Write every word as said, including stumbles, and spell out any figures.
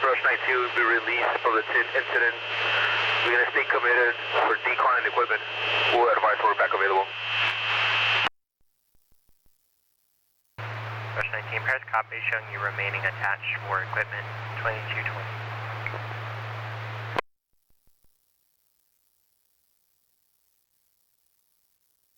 Rush nineteen will be released from the incident. We're going to stay committed for decline equipment. We'll advise we're back available. Rush nineteen, press copy showing you remaining attached for equipment twenty-two twenty.